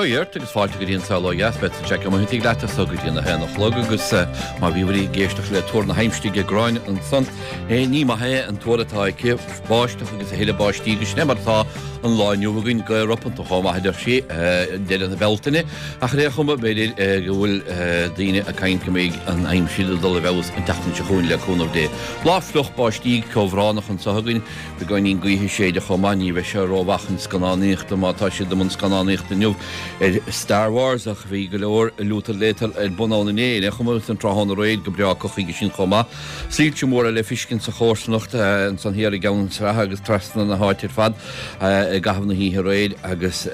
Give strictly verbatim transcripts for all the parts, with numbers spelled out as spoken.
Joirt agus fáilte go dtíon sála gasbet a check am hití leata so go dtíon na hena chlog agus má bhíhí géisteach le túr na heimstíige gráin an san é ní maithe an tuairtá ce báisteach agus a héile báistígus nemartá an láinniuhaginn go Europa to chá idir sé de na Beltainine a ré chuma beidir go bhfuil daine a caiin goméid an aimimsúil dul bhs an tatan se chuún le chunmh dé. Láfluch báistí comhránach an sahagann be gáin gcuithe sé de chomaní bheith se róhachan scanáíocht mátá si do man scanáíocht aniuh Star Wars a bhí go leor lútar létal ar bunánané chumú an tráthanna réid go breá chuige sin chomá. Síilte mór le fiscin sa chósnacht an san hiar gan srathe agus trasna na háitir fad gahan na híthe réid agus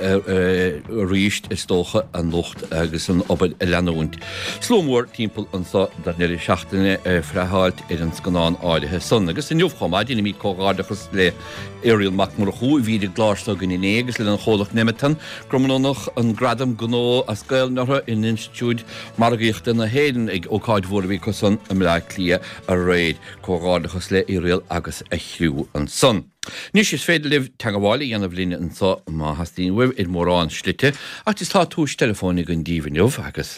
ríist is tócha an lucht agus an obad a leanúint. Slómór timppel an sa dar neir seachtainine freiháilt ar an scanán áirithe san. Agus in jofchomá dine mí cógáidechas le éiriil mac mar chuú hí glástal gan in égus le an cholach nemetan gromnach an gradam gnó a scail natha in institúd margaíocht na héan ag ócáid mhór bhí san am le clia a réid cógáidechas le éiriil agus a chhrú an san. Nís is féidir libh teagháil dhéanamh líine an sa má hastíon webh ar mórrán slite, ach is tá túis telefónig an díomhanneomh agus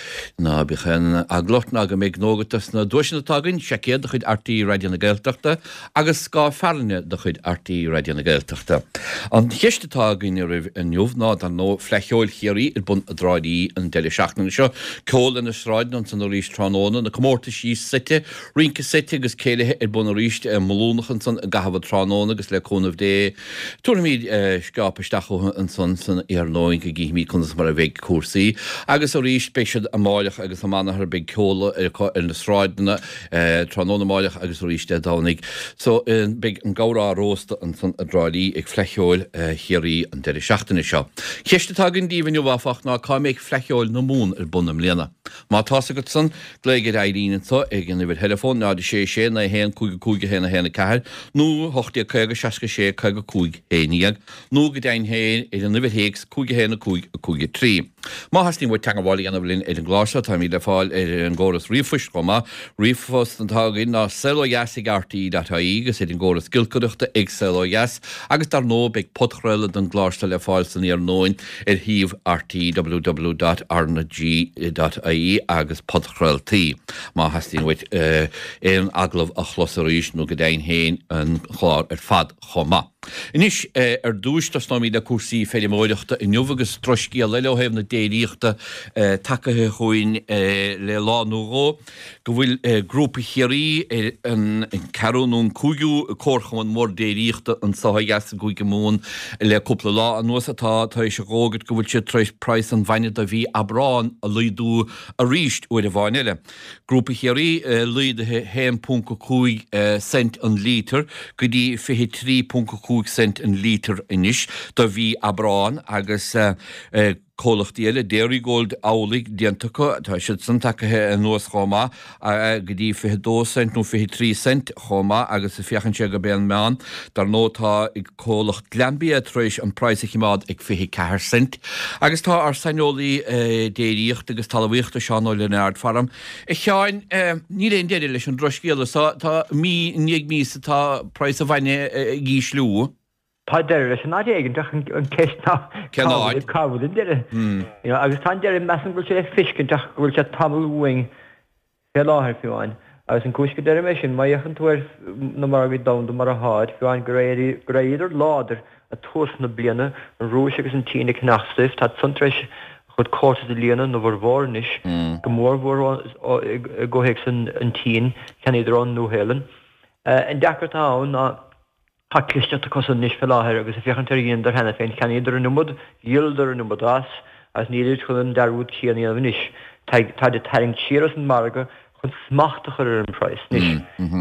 ná bichan aglochtna aga méid nógatas na dúisinatágann secéad de chuid R T Radio na Gaeltachta agus gá fearne de chuid R T Radio na Gaeltachta. An chiistetágann ar an neomh ná an nó flecheoil chéirí ar bun a dráidí an deile seachna seo ceol in na sráidn an san rís tránóna na comórta sí site, rinca site agus céilethe ar bun a ríist mlúnachan san gahabh tránóna agus le chunmh dé. Tuairmíd scapasteach an san san arlóin go gíimí chun mar a bheith cuasaí. Agus ó ríis speisiad a máileach agus a manachar big ceola ar na sráidna tránóna máileach agus ó ríiste dánig. So big an gárá rósta an san a dráidí ag flecheoil chéirí an deir seachtainna seo. Chiistetágann díomhanneomh bhafach ná cá méid flecheoil na mún ar bunam léana. Má tása go san léigad éiríonn sa ag an bhfuil telefón ná sé sé na héan cúige cúige héna héna ceair, nó hochtaí chuige seaca sé chuige cúig héanaíag, nó go dain héin ar an nibh héigs cúige héna cúig a cúige trí. Má hastín bhfuil teagháil anna bhlinn ar an glása tá mí le fáil ar an ggóras riomhfuis chuma, riomhfos an tágann ná selóheasig R T I agus ar an ggóras gilcodachta ag selóheas agus dar nó beag potchreile don glásta le fáil san ar nóin ar híomh R T w w w dot r n g dot I E agus potchreiltaí. Má hastín bhfuil ar an aglah a chlosaríis nó go dain héin an chlár ar fad chomá. Inis ar dúis tas ná míad a cuasaí féidir móideachta in neomhagus troscí a leileohéimh na déiríochta takethe chuoin le lá nóró, go bhfuil grúpa chéirí an ceanún cúigiú cóirchaman mór déiríochta an sahagas a gúige mún le cúpla lá an nuas atá tá is rógad go bhfuil sé treis price an bhaine a bhí abrán a lídú a ríist uair a bhainile. Grúpa chéirí lídathe héim punca cúig cent an lítar go dtí fiche trí punca cúig cent an lítar inis do bhí abrán agus cólachtíile déirí góld álaigh diantacha tá siad san takethe an nuas chomá go dtí fiche dó cent nó fiche trí cent chomá agus a fiochan sé go béan meán dar nótá ag cólacht gleanbí a treis an price chimád ag fiche ceathair cent. Agus tá ar sainolaí déiríocht agus talmhaíochta seanó le neart faram. I cheáin ní réon déidir leis an droscéala tá mí níag mí tá price a bhaine gí slú. Tá deir leis an áigen an ceistná cábhad in deire. Agus tá deir mesan bhfuil sé le fiscinteach bhfuil sé tamilhing fé láthir fiúáin. Agus an cúisce deir mé sin maíochan túir na mar bhí damda mar a háid fiúáin go réidir láidir a tuas na bliana an rúis agus an tíine cnachstif tá suntréis chud cóta de líana nó bhar bhórnis go mór bhór gohéic an tín cean idir an nóhélan. An deacratá ná Tá clisteach cos an níos feláthir agus a fiochan taríon dar hena féin cean idir an numod, díaldar an numod as, as níidir chun an darúd chéanaí a bhanis. Tá de taring tíras an marga chun smachtach ar an price níos.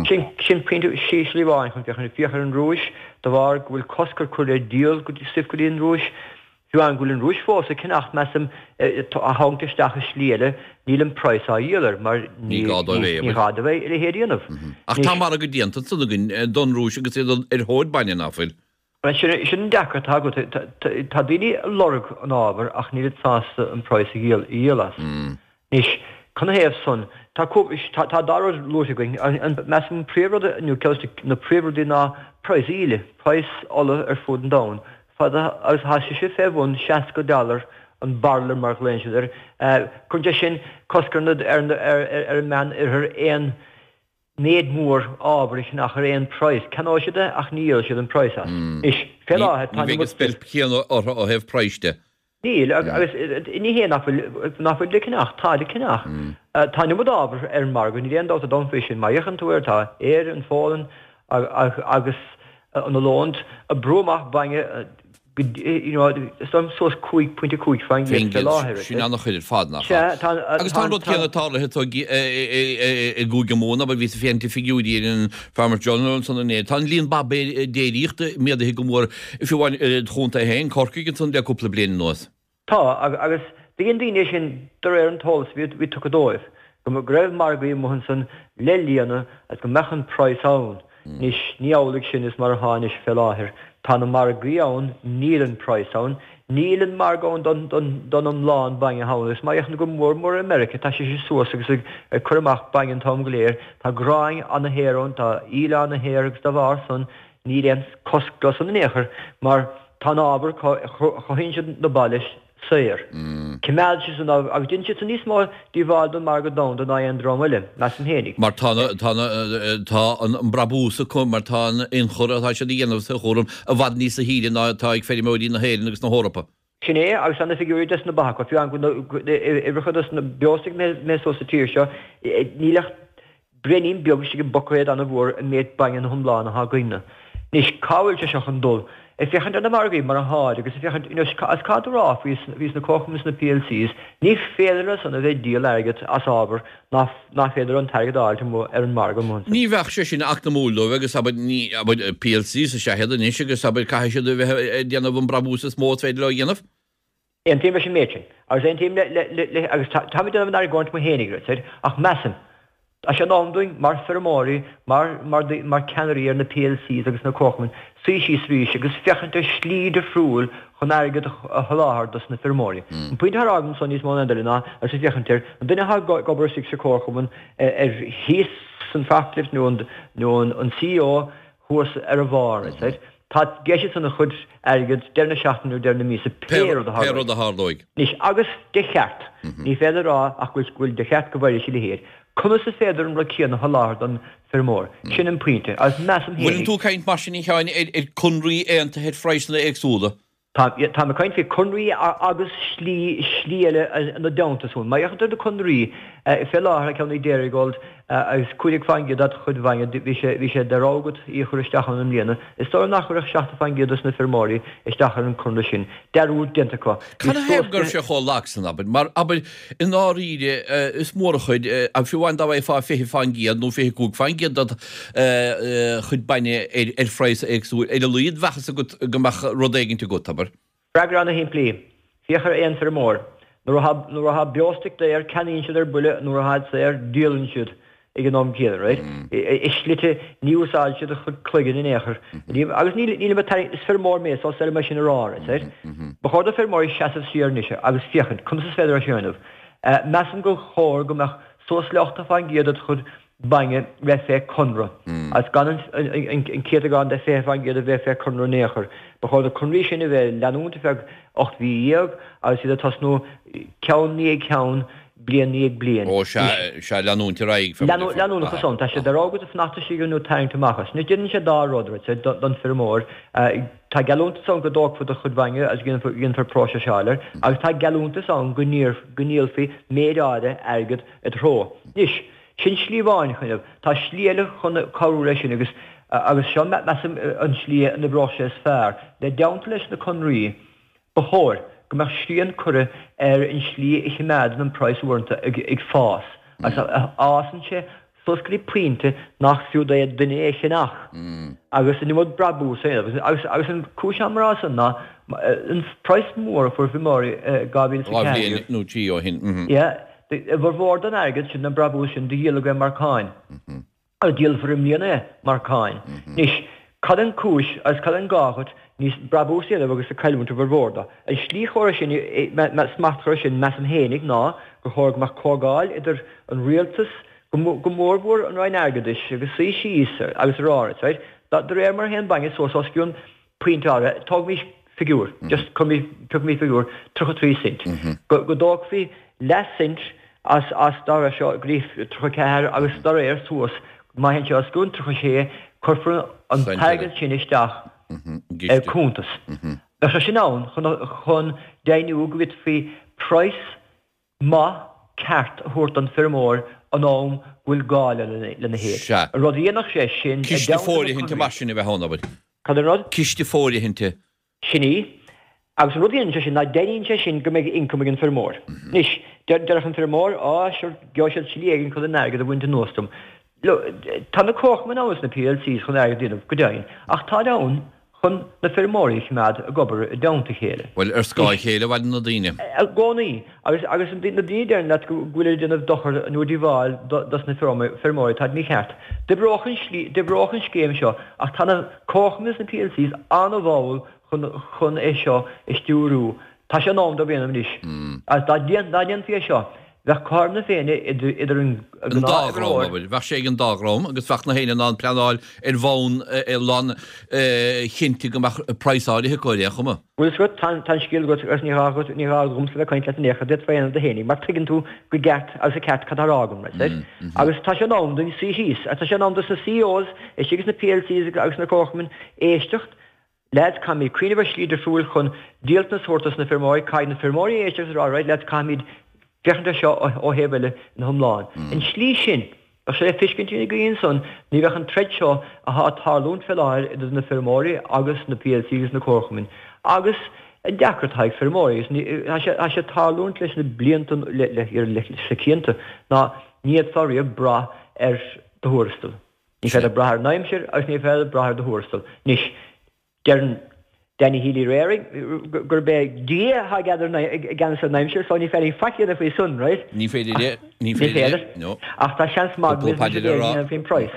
Sin printu síslí bháin chun fiochan fiochan an rúis, do bhar bhfuil coscar chuir é díal go dtí sif go dtí an rúis, fiúan gúil an rúis fós a cinnacht measam a hangtaisteach a slíile níl an price a díalar, mar ní gáda bheith ar a héiríanamh. Ach tá mar a go díanta sulginn don rúis agus ar hóid baine náfuil. Sin deacra tá go tá daoine lorg an ábhar ach níl sásta an price a díalas. Nís chuna héamh son, tá darad lúta going an measam príomhróda nú ceiste na príomhródaí ná price íle, price ola ar fud an dain. Fada agus hasise sé fé bhún seaca dollar an barler mar léisiidir. Chun sin coscarnad ar an man ar éon néad mór ábhairich nach ar éon price. Caná siide ach níl siad an price as. Is fé láthe Ní bheith spel chéan ó heh priceiste. Níl, agus ní hé nachfuil de cinach, tá de cinach. Táine bud ábhar ar an margan, ní réon dá a don fisin, má dhéchan túirtá, éir an fálan agus an lónt a bromach bange stom sos cuaig pointe cuaig fein láthir. Sin annach chuidir fad nach. Agus tá rud céanna tála i gúige móna, ba ví a fénti fiúí in Farmer Journal san né. Tá líon ba déiríochta méad hi go mór fiúhain chunta héin corcaigin san de cúpla blian nuas. Tá agus dgin daine sin dar ar an tálas ví tu dóibh. Go mar greibh margaí mohan san lelíanana as go mechan price ann. Nis níálaigh sin is mar háis fé láthir. Tá na margaí ann níl an price ann, níl an margán don an lán bang hálas, má echna go mór mór America, tá sé sé suas agus chuach bang an tom goléir, tá gráin an na héirón, tá íle an na héir agus dá bhar san ní réon cosglas an néchar, mar tá ábhar chohinn siad na baillis saoir. Cimead si san agus din si san níos má díháil don mar go dá don an dromile, las an hénig. Mar tá an brabúsa chum mar tá in chortá sé dhéanamh sa chóm a bhd níos a híide ná tá ag féidir móí na héilen agus na Hórappa. Sinné agus anna figurí des na bacha, fiú an ibrichas na beostig mé so sa tíir seo, nílech brenín beag si go bocaid an a bhór a méid bangin na thumláán a há gaine. Nis cáil se seach an dul. If fechan an margaí mar a háid, agus fechan as cadrá vís na cochamas na P L Cs, ní féidir san a bheith díal agad as ábhar ná féidir an targad áilte ar an marga mún. Ní bheith sé sin ach na múló, agus ní P L Cs a se head an isise agus abid cai se déanamh an brabúsa smó féidir le dhéanamh? Ein tíim sin méin, agus ein tíim agus táid an ar gáint mo hénig, ach mesan. A sé námdúing mar fermóí mar mar canirí ar na P L Cs agus na cochaman, sí sí srí agus fechananta slíd a frúil chun airgad a choláthar dus na fermóí. An puinte agan son níos mána andarna ar sa fechantir, an duine ha gobar sig sa cochaman ar híos san factlif nó an C E O thuas ar a bhar, tá geisi san na chud airgad derna seaachtanú derna mí sa péir a hardóig. Nís agus de cheart, ní féidir rá ach bhfuil de cheart go bhhair sí le héir. Cummas a féidir an racíanna haláir an fermór, sin an puinte, as meam hénig. Bhfuil tú caint mar sin í cheáin ar chunraí éanta head freisna agsúla? Tá a caint fé chunraí agus slí slíile na daantasún. Má dheachtar de chunraí fé láthar ceanna déirigóld agus cuidig fangi dat chud bhaine bhí sé derágad í chuiristechan an líana. Is tá nach chuireach seachta fangiadas na fermóí is dachar an chunra sin. Derú dentaá. Can hebgur se cho lásan abid, mar abid in áíide is mór chuid a fiúhain dá bheith fá fé fangiad nó fé cúg fangiad dat chud baine ar freis agsú é luiad bhechas a gomach rodéiginnta go tabar. Fragra anna hén plí, fiachar éon fermór. Nuair a ha beostig de ar canín siad ar buile, nuair a had sé ar díalann siad ag an am céad, right? Is slite níúsáil siad a chud cluigean in éair. Agus níle be is fermór més á ser me sin a rá, right? Ba chóir a fermór is seaamh siar níise, agus fiochan, cum sa féidir a siúnamh. Meam go chóir go meach sós leachta fáin géad chud bange bheith fé conra. As gan an céad gan de fé fáin géad a bheith fé conra néair. Ba chóir a conrí sin a bheith leanúnta feh ocht bhí íag, agus iad a tasnú ceann ní ceann blian ní blian. Ó se leanúnta raig. Leanúna chusón, tá sé derágad a fnachta sí nó taingta machchas. Nu dinn sé dá rodra don fermór. Tá galúnta san go dógfu a chud bhainge as gin for próise seáir, agus tá galúnta san go níolfaí méráide agad a thró. Nis, sin slíomháin chuineh, tá slíile chun choúéis sin agus agus seo me an slí na bráise is fearr, le deanta leis na conraí, ba chóir, go meach slíon cure ar an slí i chiméad an priceúnta ag fás. As ásan sé soscaí puinte nach fiú é duine é sin nach. Agus in mud brabú agus an cúiseamrá san ná an price mór for bhimóí gabhín sa ceann. nó tí ó hin. bhar bhór an agad sin na brabú sin de dhéalaga marcáin. A díal for imlíana marcáin. Nis, cad an cúis as cad an gáchad níos brabú síad agus a cailmúnta bhar bhórda. A slí chóir sin smacht chóir sin mes an hénig ná go chóir mar cógáil idir an rialtas go mórbhór an ráin agadis agus sí síos agus ráid, right? Da er mar hen bange so so skjun puintáre tog vi figure, just come me took me figure three three cent. Go go dog fi less cent as as star shot grief three care agus star air source. My hen just gun three she corfra an target chinistach. Er kuntas. Das is nou gewoon deine ook wit fi price ma kart hoort an firmoor an oom wil gale lenne heer. Rod je nog sé sin. Kies de folie hinte machine we hon abel. Kan er rod? Kies de folie hinte. Sini. Agus rod je sin na dein sin go meg income in firmoor. Nis der der van firmoor ah sure gosel sliegen kan de nerge de winter nostum. Lo tan de koch men aus na P L C's kon er din godain. Ach ta down chun na firmóirich mead a gobar a daonta chéile. Well, ar scáil chéile bhaid na daoine. Gcónaí, agus agus na daoine na ghuiile déanamh dochar nuair dí bháil das na firmóir tá ní cheart. De brochan scéim seo ach tána cóchmas na P L C's an bháil chun é seo is stúrú. Tá sé nám do bhéanam níos. As dá déan fí seo. Bheith carna féine idir an dágrám, bheith sé an dágrám, agus bheith na héine an pleanáil ar bhain i lan chinti go preisáide hicóide chuma. Bhfuil sgut tan scíal go as ní rágat ní rágum sa bheith caint le necha dit féanana de héine, mar tuigann tú go gceart as a ceart catarágam, agus tá sé nám don sí híos, a tá sé nám do sa C E Os, é sigus na P L C's agus na cóchman éistecht, leid cá míid cuiineh slíidir fúil chun díalt na sortas na firmóid, caiid na firmóid éistecht rá, leid cá míid Fechanta seo ó hebile na thomláin. In slí sin, a sé fiscintína gíon son, ní bheith an treid seo a há tálún felláir idir na firmóí agus na P L C's na cóchamin. Agus an deacrataigh firmóí, a sé tálún leis na bliantan le sa cianta, ná níiad farí bra ar do thuarstal. Ní fed a brathar naimsir, agus ní fed a brathar do thuarstal. Nis, dearn Danny Healy Raring, gur be dí ha gather gan sa naimsir, so ní féidir faciad a fé sun, right? Ní féidir ní féidir, no. Ach tá seans mag ní fin price.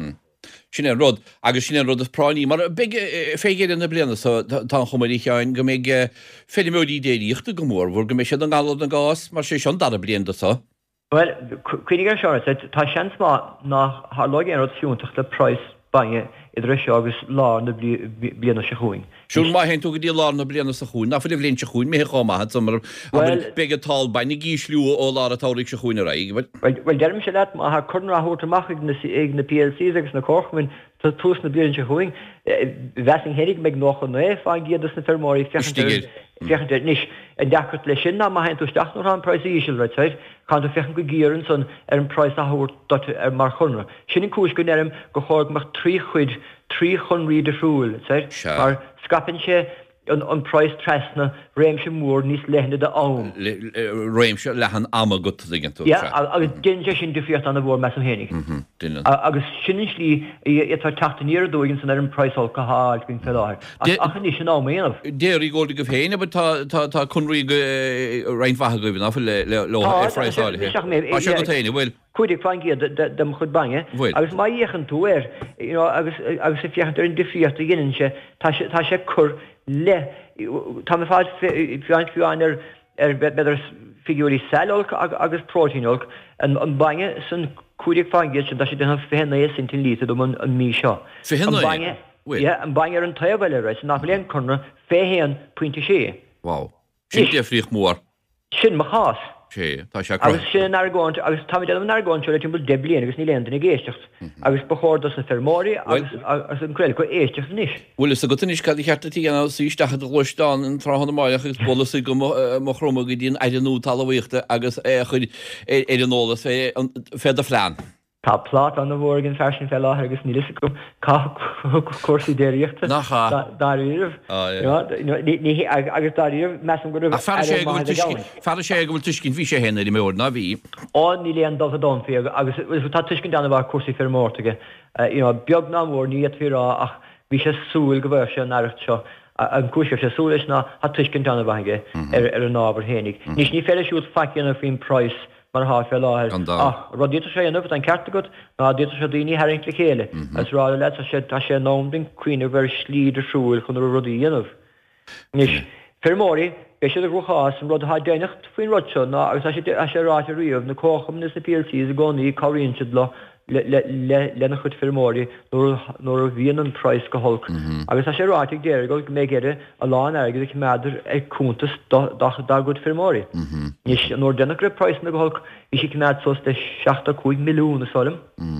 Sinna rud, agus sinna rud a práiní, mar big féidir in na bliana so tá chomarí cheáin go méid féidir módí déiríochta go mór, bhór go mé sé an galad an gás, mar sé sean dar a bliana sa. Well, cuinig ar seán, tá seans má ná há login ar siúntaach le price bange idir seo agus lá na bliana se chuin. Siún mai hen tú go dtí lá na bliana sa chuin, na fuidir bblionn se chuin mé chomahad mar beige tal bain na gíslú ó lá a táirigh se chuin a raig. Well, dearm se leit má chuna thuirtamach ag na P L C's agus na cóchmin tá tús na bliana se chuin. Wesing hénig meid noch an é fáin giad na firmóí fechantar níos an deachart lei sin ná má hen tú steach nó an price ísil right kann tú fechan go gíann son ar an price a thuirt ar mar chunra. Sin in cúis go neirm go chóirgmach trí chuid trí chun ríad a rúil, mar scapin sé an price tresna réimse mór níos lehanna de ann. Réimse lehan ama go igen tú. Ja, agus din sé sin difiocht an a bhór me an hénig. Agus sin slí tar tataníir dóigin san ar an priceáil go háil gin felláir. Achan ní sin áméanamh. Déirí ggóda go féine, but tá chunraí reinfatha go bhíon le le freisáil. A sé go téine bhfuil. Cuidig fáin giad dem chud bange. Agus má dhéchan tú ir, agus sé fiochan ar an difiocht a ginin se, tá sé cur le, tá me fáid fiáin fiáin ar ar beidir figurí cellolc agus proteinolc an bange san cuidig fáin giad sin tá sé den féhanna é sin tin líta dom an mí seo. Féhanna? Ja, an bange ar an taobhile reis, nach léon chuna féhéan pointe sé. Wow. Sin défrích mór. Sin má chás. Agus sin argáint agus táid an argáint le timp deblion agus ní leanta na géistecht agus bechódas na fermóí agus an creil go éistecht níos. Bhfuil is a go tunis cad chearttatí an síistecha do gluisteán an tráhanna maiach agus bolas go mo chroma go dtíon aidirú talhaíochta agus é chuid é an nólas fé a phlean. Tá plát an bhórgin fersin fel láth agus nílis go cuasaí déiríochta daríomh agus daríomh me an go Fer sé go bhfuil tuiscin bhí sé héna í mór na bhí. Á ní léon dal a don fé agus tá tuiscin dana bhar cuasaí fir mórtaige. Beag ná mór níiad fírá ach bhí sé súil go bhir sé an airecht seo. An cúisir sé súlis ná ha tuiscin dana bhaige ar an nábhar hénig. Nís ní féidir siút facian a fin price mar há fé láthir. Ach, rá dítar sé anmh an ceartta go, ná dítar sé daoine haing le chéile. As rá le sé tá sé námding cuioine bhar slíidir súil chun rudí anmh. Nís firmóí be sé a ruchás an rud a déanacht faoin rud seo ná agus sé ráte riomh na cócham na P L C's a gcónaí choíonn siad le lena chud firmóí nóair a bhíon an price go holc. Agus a sé ráigh déir go mé géire a lán aige méidir ag cúntas dá go firmóí. Nís nóair denna go price na go holc í sé méid sos de seachta chuig milliún a solim.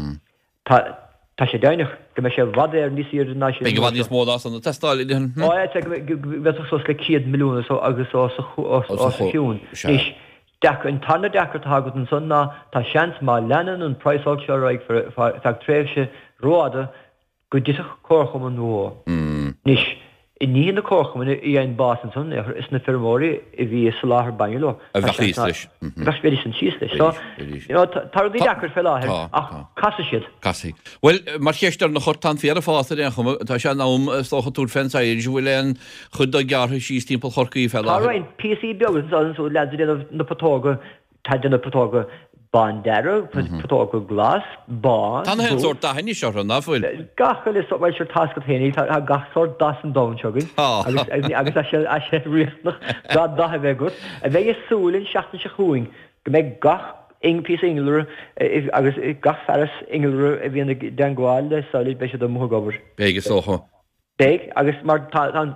Tá sé daineach go me sé bhadéir níos ar ná sé. Go bhd níos mód an testáil íon. Á bheit sos le céad milliún agus á fiún. Deach an tanna dechar tágad an son ná tá seans má lenan an priceáil se raig feag tréh se ráda go dtach cócham an nó. Nís i ní na cócham í an bás an son is na firmóí i bhí sa láthar bainú lo. A bheith síos leis. Bheith féidir san síos leis. Tá dí dechar fel láthir ach casa siad. Casí. Well, mar cheistar na chortán fiar a fásta an chum tá sé nám stocha túr fensa ir bhfuil an chud a geartha síos timppla chorcaí fel láthir. Tá rain P C begus an sú leidir na patóga tá na patóga bandera, patóga glas, bán. Tá hen sort da henni seo an nafuil. Gachil is bhil seir tasca héine a gachsort das an dom segan. Agus a sé richtnach dá da a bheith gut. A bheith is súlinn seachtain se chuing. Go méid gach ing pí ingler agus gach ferris ingler a bhíon den gháil le solid be se do mú gobar. Béige socha. Beg agus mar tan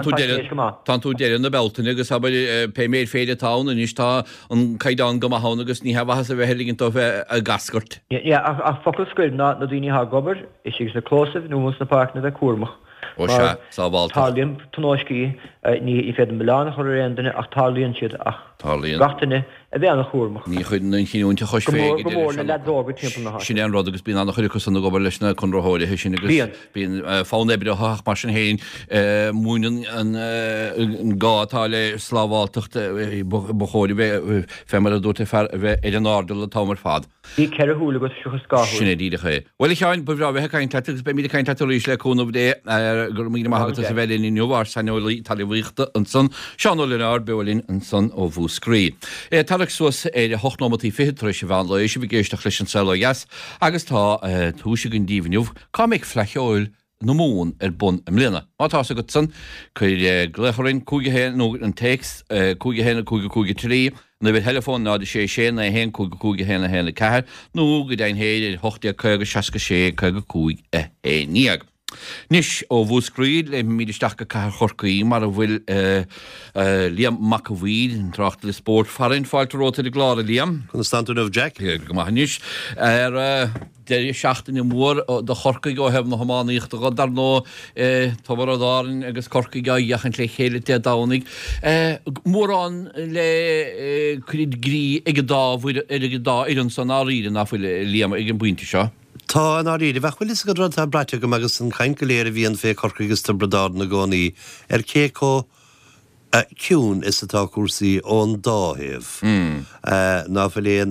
tú déir na beltain agus ha pe méid féidir tán an istá an caiidán go hána agus ní hebh a bheith heliginn tó bheith a gascart. Ja a focail scuil ná na dúine ha gobar is sigus na clósah nó mus na pána bheith cuamach. Ó se sábáil. Táliam tóiscí ní i féad Milán chu réandaine ach tálionn siad ach gatainine a bheith anna chuamach. Ní chuid na chinúnta chois féig. le dóga timppla. Sin an rud agus bíon anna chuir cos an gobar leis na chunrathóide sin agus bíon fánebeid a haach mar sin héin múnan an gátá le slábháiltecht bchóirí bheith femar a dúirta bheith ar an ardal a támar fad. Í ceir a thuúla go suchas scáthú. Sinna díidecha. Well i cheáin bhrá bheith caiin tetas be míad caiin tetalís le cúnmh dé gur míad maithagata sa bheilinn í nuhhar sanolaí talíhíochta an son seanolinn ár beolinn an son ó bhú scrí. Talach suas é de hochnomatí fitre se bhán le éisi bhgéisteach leis an selas agus tá túise gon díomhniuh cá méid fleicheáil nó mún ar bun am lína. Mátá a go san chuir gléchorin cúige nó an text cúige héna cúige cúige trí na bhfuil telefón ná de sé sé na hen cúige cúige héna héna ceair nó go daon héidir hochtaí chuige seaca sé chuige cúig a éníag. Nis ó bhúscríd le míidirteach go caiir chorcaí mar a bhfuil Liam McAveed an tracht le sport farin fáilte róta de gláda Liam. Chun Stanton of Jack. Go maithníis ar déir seachtain i mór do chorcaí go hebh na hamáíocht a dar nó tábar a dárin agus corcaí gaíachchan le chéile te dánig. Mórrán le chuid grí ige dá bhfuil ige dá an san áíide na bhfuil Liam ag an buinte seo. Tá an áíide bheithfuil is go rud tá breite go agus an chain go léir a bhíon fé corcaígus tar bredád na gcónaí ar cé có ciún is atá cuasaí ón dáhéamh. ná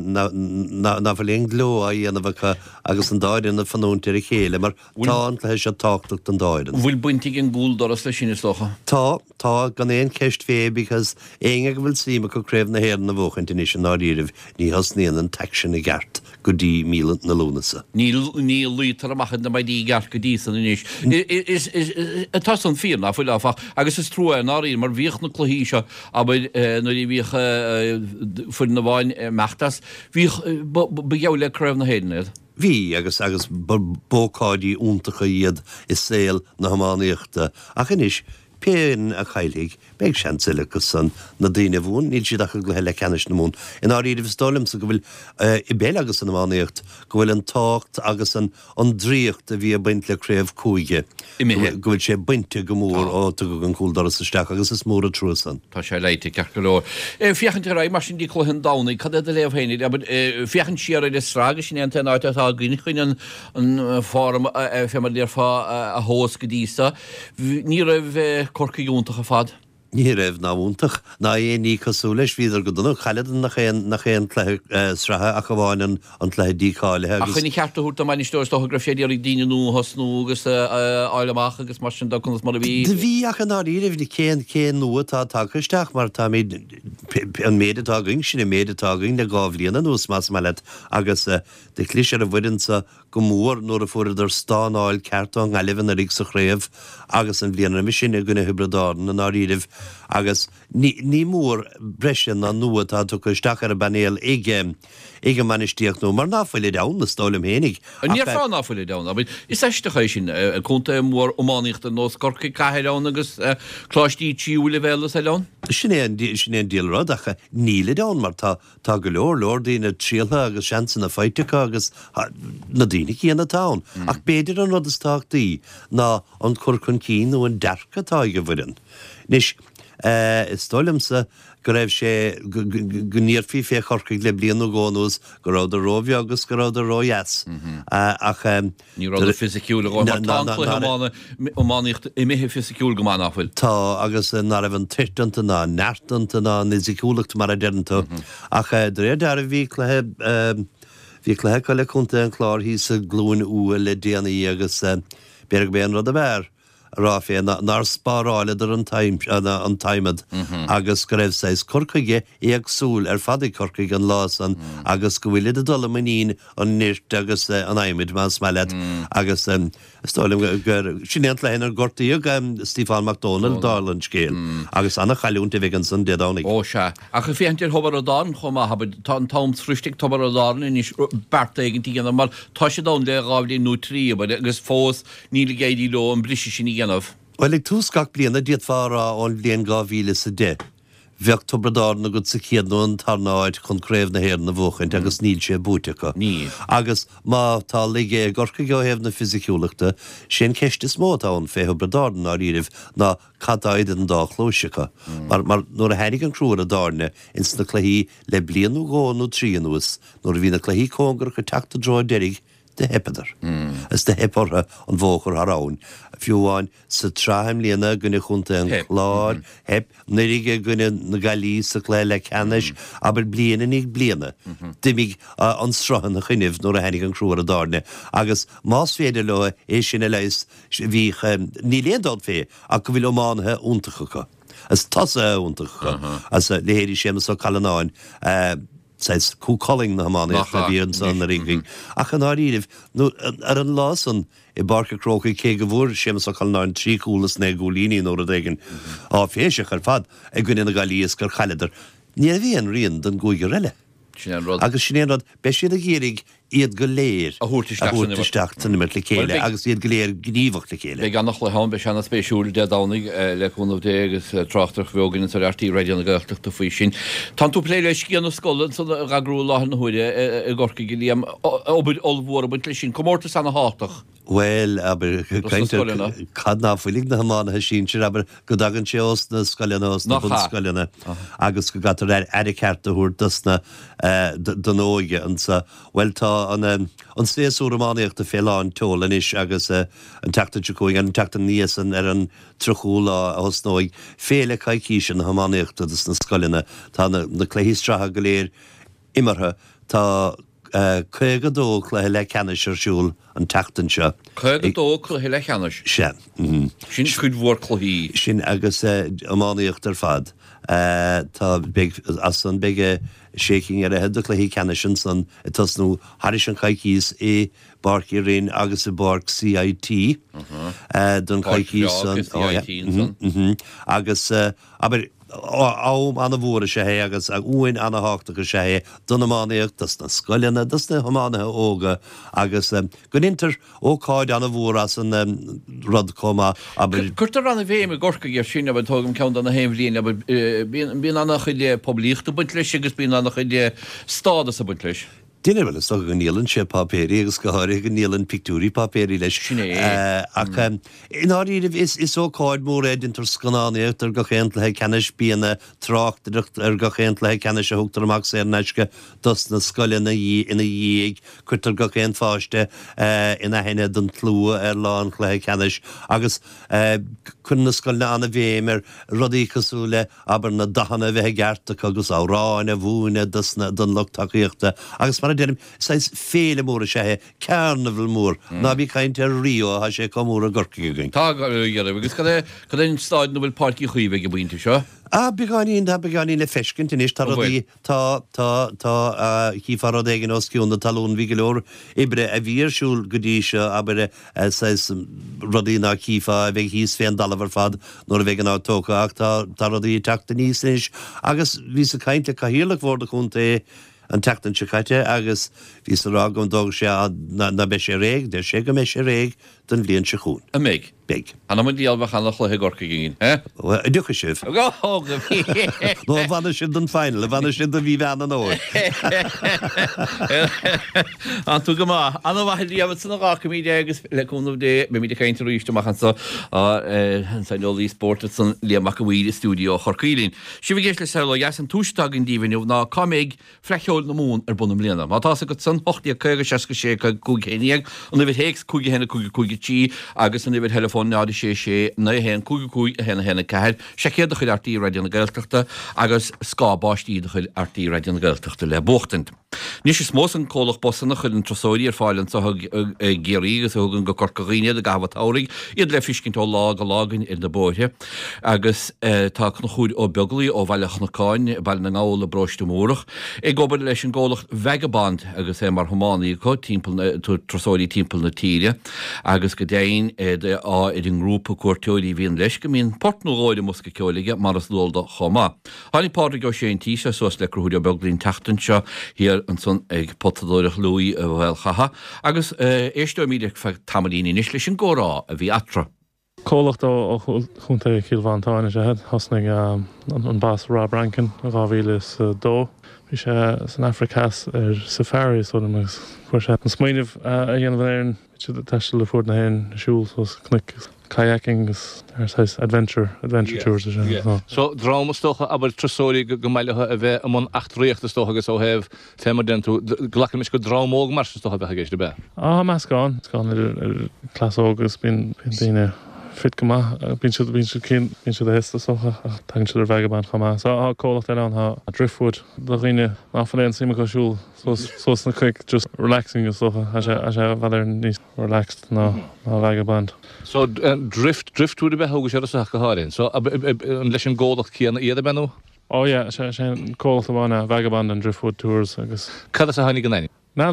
bhfuil gló a dhéanamhacha agus an dáirin na fanúntair a chéile, mar tá an le se táachtacht an dáirin. Bhfuil buintigh an gúil doras le sin is locha? Tá, tá gan éon ceist fé because éige go bhfuil síime go créibh na héan na bhchaint in is an áíirih ní hasníon an tesin i gceart go dtí míle na lúnasa. Níl luítar amachchad na maidí gceart go dtí san inis. Tá an fír ná bhfuil áfach agus is trúa an áír mar bhíoch na chluhí seo a nuair í bhíoch fu na bháin meachtas bhíoch begeall le craibh na héidir. Bhí agus agus bócáidí úntacha iad is saoil na hamánaíochta ach inis péin a chailig beag seansaile go san na daine bhún níl siad acha go heile ceannis na mún. In áíidir bhstálim sa go bhfuil i béile agus an hamánaíocht go bhfuil an tácht agus an dríocht a bhí a baint le créibh cúige. Go bhfuil sé bainte go mór áta go an cúldar sa steach agus is mór a trúsan. Tá sé leite ceach go leir. Fiochan te raibh mar sin dí chluhann dánaí cad a léomh héine, aber fiochan siar idir srága sin an ten áit atá gine chuin an fám femar léir fá a hós go dísa. Ní raibh corcaí úntacha fad. Ní raibh ná úntach ná é ní cosú leis víidir go donna chailean nach chéan nach chéan srathe a go bháin an tlethe díáilethe. A chuinnig cheartúirt am maní stóir tócha graféidir í daine nó hasnú agus áileach agus mar sin dochas mar a bhí. De bhí ach an áíirih ní céan céan nua tá taketeach mar tá an méidetágaing sin i méidetágaing na gábhlíonna nús más meile agus de cliisiar a bhuiidansa go mór nóair a fuidir stánáil ceartá ngalibhan a rig sa chréibh agus an bblianana mi sin a gona hybredáin an áíirih agus ní mór bresin an nuad tá tu stachar a banéal ige ige manistíach nó mar náfuil da na stálim hénig. Níor fá náfuil da, is éistecha sin chunta mór ómáíocht an nós corca caián agus chláistí tíúla bhéla a leán? Sin sin éon díalrad acha níle da mar tá tá go leor leor daoine tríaltha agus seansan na feitecha agus na daoine í na tán. Ach béidir an rud is táchtaí ná an chur chun cín nó an dearcha tá go bhfuin. Nis is stolimsa go raibh sé go níor fí fé chorcaigh le blian ó gáús go rád a róbhe agus go rád a róas. Ach ní rád a fisiciúla ómáíocht i mithe fisiciúil go má nachfuil. Tá agus ná raibh an tiirtanta ná neartanta ná nisiciúlacht mar a deanta. Ach dréir dear a bhí lethe bhí lethe go le chunta an chlár hí sa glúin ua le déanaí agus beag béan rud a bhéir. Rá fé nar spáráile ar an an taimid agus go raibh séis corcaige éagsúil ar fadaí corcaig an lásan agus go bhfuil a dola manín an níirt agus an aimimiid más meile agus stálim sinnéant le hénar gortaí Stephen McDonald Darlan scéal agus anna chaúnta bhígan san dédánig. Ó se a chu féantir thobar a dáin chumá tá an tám srúistigh tobar a dáin is bertaigentí gan mar tá sé dá le gábhlíí nó trí agus fós níla géidí lo an brisi sin í Well, ag túscach bliana diad fara ón blian gáhíle sa dé. Bheocht tobradána go sa chéad nó an tarnáid chun créimh na héir na bhuchaint agus níl sé bútecha. Ní. Agus má tá ligé gorcha gáhéamh na fisiciúlaachta, sin ceiste smó an fé bradána á ríirih ná cadaid an dá chlóisecha. Mar mar nuair a henig an crúr a dáne ins na chluí le blianú gáinú tríanús, nuair a bhí na chluí cóngar go teachta droid derig de heppadar. Is de heppartha an bhóchar harán. Fiúháin sa tráim líana gunna chunta an chláir, hep, nirige gunna na galí sa clé le canis, aber bliana nig bliana. Dimig an strahan na chuineh nuair a henig an crúar a dáne. Agus más féidir le é sin a leis bhí ní léondád fé a go bhfuil ómánathe úntachacha. As tasa úntachacha. As léhéirí sémas ó Callanáin, says cú calling na hamana na bhíon san na ringing. Ach an áíirih ar an lásan i barca crocaí cé go bhór sémas a calnáin trí cúlas na gúlíní nó a daigen á féiseach ar fad ag gunna na galíos gur chailedar. Ní a bhíon rion den gúige riile. Agus sin rud be siad a gérig iad go léir a thuirteach san le chéile, agus iad go léir gníomhacht le chéile. Be gan nach le hán be sena spéisiúil de dánig le chunmh dé agus trachtach bheginn sa artí réidirna gaachta faoi sin. Tá tú plé leis cían scolan san ragrú láhan na huiide i gorca go líam obid olhór buint lei sin commórta sanna hátach. Well, aber cadná fuilig na hamánathe sin se aber go dagan sé os na scoileanós na bun scoileanna agus go gatar ar ceart a thuair dusna don óige an sa well tá an séasú romáíocht a féáin teolalan is agus an teachta chuig an teachta níos an ar an trochúla a hosnóig féle caiicíis na hamáíochtta dus na scoileanna tá na cléhístratha go léir imartha tá chuige dó le le ceannis ar siúil an teachtain se. Chuige dó le le cheannis? Sin. Sin chuid mhór chluí. Sin agus amáíocht ar fad. Tá as an bige shaking ar a head le hí ceannis san itas nó haris an caiicís é barcí réin agus i barc C I T don caiicís san agus aber ám anna bhóra sé hé agus ag uin anna háachtacha sé hé donna máíocht das na scoileanna das na hamánathe óga agus gon intar óáid anna bhór as an rud comá Cuirtar anna bhéim a gorca gur sin a tógam cean anna héimhlíon bíon anna chuide poblíocht a buint leis agus bíon anna chuide stádas a buint leis. Dinne bhfuil is go nílann sé papéirí agus go háir go nílann pictúrí papéirí leis ach in áíh is is óáid mór éidir scanáíocht ar go chéint le cenis bíanana tráchtdrucht ar go chéint le cenis a thugtar amach sé neisce dus na scoileanna í ina dhéag chutar go chéint fáiste ina heine don tlua ar lán le cenis agus chun na scoilna anna bhéim ar rudí cosúla aber na dahanana bheith geartach agus áráin a bhúine dus na don luchtaíochta agus mar derm sais féle mór sé carnaval mór ná bí kaint ar Rio ha sé komúr a gorkiúgin. Tá agus chu ein stáid nó bhfuil parkí chuoh go buinte seo? A beganín da beganín le fescin tin is tar tá tá tá hí far degen osciún na talún vigilor ibre a vírsúl godíise aber rodína kífa veg hís féin dalver fad nor vegen á tóca ach tá tar í tata níos agus ví a kainte cahéleg wurde chun é an tetan sechaite agus ví a rag an dog sé na be sé réig de sé go me sé réig den blion se chuún. A méid? Big. An am díalbach an nach chluthe gorca gin, eh? Ducha sibh. No bhana sin don final, bhana sin do bhí bhean an óir. An tú go má, an bhaid díabhat san rácha mí agus leúnmh dé mé mí caiinte ríisteach an sa nolí sportat san léamach go bhíide stúdio chorcaílín. Si bh géis le saola gas an túistag in díhanniuh ná caméig freicheol na mún ar bunam léana. Má tá go san ochtaí a chuige seaca sé cúghéineag an bhíh héic cúige henna cúige cúige tí agus an bhíh telefón nádi sé sé na hen cúige cúig a henna henna ceir, sé chéad a chuil artíí radiona gailteachta agus scábáistí a chuil artíí radiona gailteachta le bochtint. Ní sé smós an cólach bosanna chuil an trosóirí ar fáilann sa géirí agus thugann go corcaghíine a gahatáraigh iad le fiscintá lá go lágann ar na bóithe agus tá na chúid ó begaí ó bheileach na cáin bail na ngála broiste mórach. I gobar leis an ggólach vagabond agus é mar thománaí có trosóirí timppla na tíre agus go déin á i an grúpa cuairteoirí bhíon leis go mín portnóáide musca ceolaige mar as dulda chomá. Tháinig pádraigh go sé tíise sos le cruúide beglín teachtain seo hir an son ag potadóireach luí a bhfuil chaha agus éistú míidir fe tamalíní níos leis an górá a bhí atra. Cólacht ó chunta Kilvantáine sé head hasnig an bás Rob Rankin a ráhílas dó. Bhí sé san Africas ar safari sodamas chuir sé an smaoineh a dhéanamh éireann si teiste le fór na hain siúil sos cnic kayaking is there's adventure adventure yes, tours yeah. so, so drama stocha aber trasóí go mailethe a bheith am an achtriíochtta stocha agus ó heh témar den tú glacham is go drámóg mar stocha bheith géist be. Ah mas gán gán ar clasógus bin bin fit go bin si bin si cin bin si hesta socha tagin si ar vagaband chama so á cólacht an ha a driftwood do riine ná fan éon sima cosúil sos na quick just relaxing is socha a sé a sé bheidir níos relaxed ná ná vagaband. So uh, drift driftwood be hogus sé a go háin so an leis an ggólacht cíanna iad benú? Oh yeah, sé sé cólacht bhána vagaband and driftwood tours agus. Cad a hanig gannaine? Ná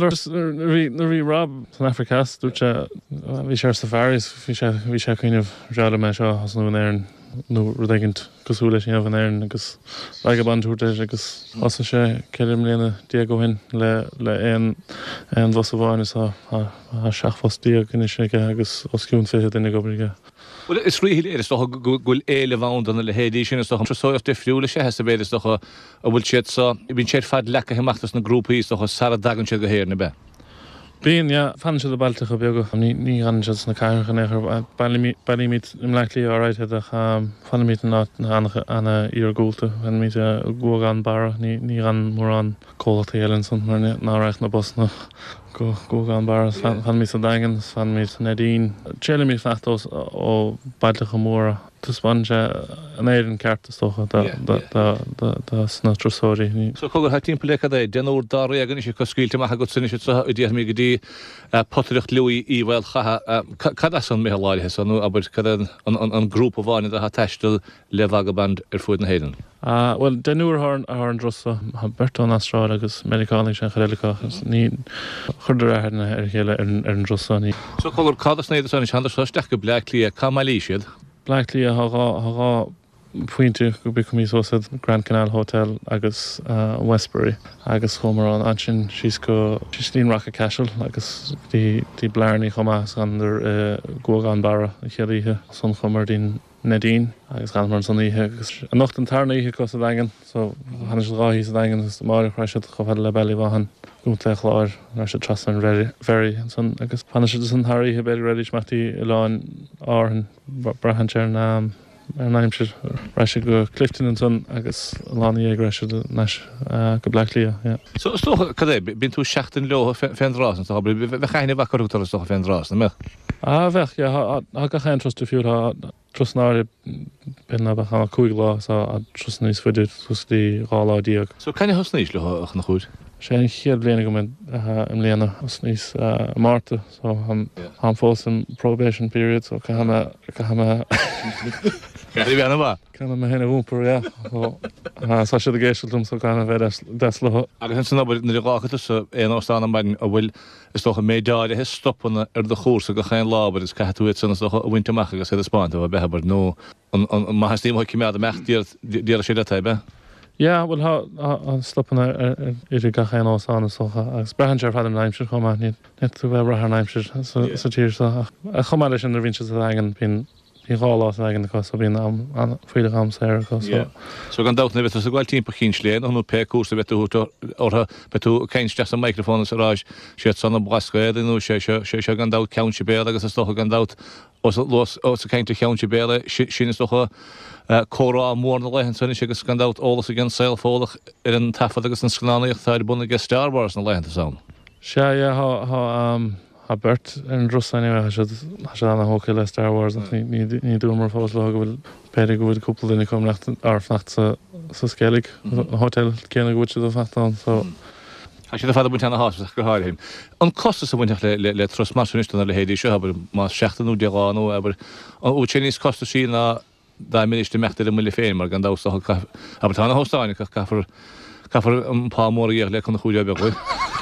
rí Rob san Africas dúte bhí sé safaris bhí sé bhí sé chuineh ráda me seo as nó an éireann nó rudéigint cosúla sin an éireann agus vagaband túirte agus as sé ceilim léana diagohin le le éon an bhos bháin is a seachfostíí gine sé agus osciún fé duine gobrige. Well is rí is doch goil éile bhain an le hédí sin is doch an trasóocht de friúla sé he bé is doch a bhfuil siad sa i bhín séad fad lecha heachtas na grúpaí doch sara dagan siad go héirna be. Bíon ja fan se de baltecha beaga ní ní an na cainchan éair bailíimiid im leiclí áráid a fanimiid ná ancha anna ar gúlta an mí a ggógan bara ní ní an mór an cólacha éilen san mar náreacht na bosna go ggógan bara fan mí a dagan fan mí nadín chéile mí fechtós ó bailtecha móra Tusban se an éireann ceartta stocha sna trasóirí. So chugur ha timppla é denúir dá agan is go scuilte a go sinne i d mí go dtí potireacht luí í bhil chatha cad san mé láirithe sanú aber an grúp bháin a ha teistil le vagaband ar fuid na héan. Well denúr ar an drosa Bertán Austrráil agus Americanáigh sé choréalacha ní chuidir airna ar chéile ar an drosaní. So chugur cad snéad san is handarsteach go bleiclí a camalí siad. Blackley a há pointe go be mí sósad Grand Canal Hotel agus uh, Westbury agus chomarrán an sin síos go tíon racha casual agus tí blairnaí chomás andir uh, ggógan bara a cheiríthe son chomar dín nadín agus ganmar san íthe agus an nocht an tarnaíthe cos a dagan so hanna se ráhí a dagan is mar chreisiid chofad le bailí bhahan gúnta chláir nar se tras an very son agus panna se san tharíthe beidir réidir meachtaí i láin áhan brahan sé ná ar naimsir reise go Clifton an son agus lánaí ag reise go Blackley. So stocha cadé bín tú seachtain leo féinrás an bheith chaine bhacarútar stocha féinrás na me? Ah bheith ha go chain trosú fiú trosnáir bin a bheitcha cúig lá a tros níos fuidir tustí ráládíag. So caine hos níos le nach chuúd? sé chéad bliana go im léana os níos máta so han fós an probation period so cha ha bhena bh. Canna me héna úpur sa si a géisiiltm so ganna bheith des le. Agus hen san na ráchata sa éon áán an bain a bhfuil is stocha méidáide he stoppanna ar do chósa go chéin lábar is caiú san a bhainteach agus sé a Spáint a behabar nó an maithtíim chu cimimiad a mechtdíar sé le be? Ja, bhfuil an stoppanna idir ga chéin áán socha agus brehansear fad an naimsir chumá net tú bheith rath naimsir sa tíir a chumá leis an víse a agan pin í gáás agin cos bhíon an fuiide am sé cos. So gan dat bit a gháil timp chin léin an pe cuasa bet ortha betú céinste a microfón arás sé sanna brascaidú sé sé gan dat countse bé agus is stocha gan dat os ó sa céinte cheanse béle sin is stocha chorá mórna leihann sunna sé agus gan dat ólas a gin saoilfólach ar an tafad agus an scanáíocht táid buna ge Star Wars na leihananta sam. Se ha bert an Russine se an hóca le Star Wars ní dúmar fás le bhfuil peidir go bhfuil cúpla duine cum arfnacht sa scéalaigh hotel céanna gohfuil a fatán so. A sé fad buintena há go háirhím. An costa sa bhaintach le tros masúnistan le héidir seo aber má seachtainú deáánú aber an ú chéníos costa sí na dá minister meachtar a mille féin mar gan dása aber tána hóstáinnig caafar caafar an pámór íoch le chun chuúide beghfuil.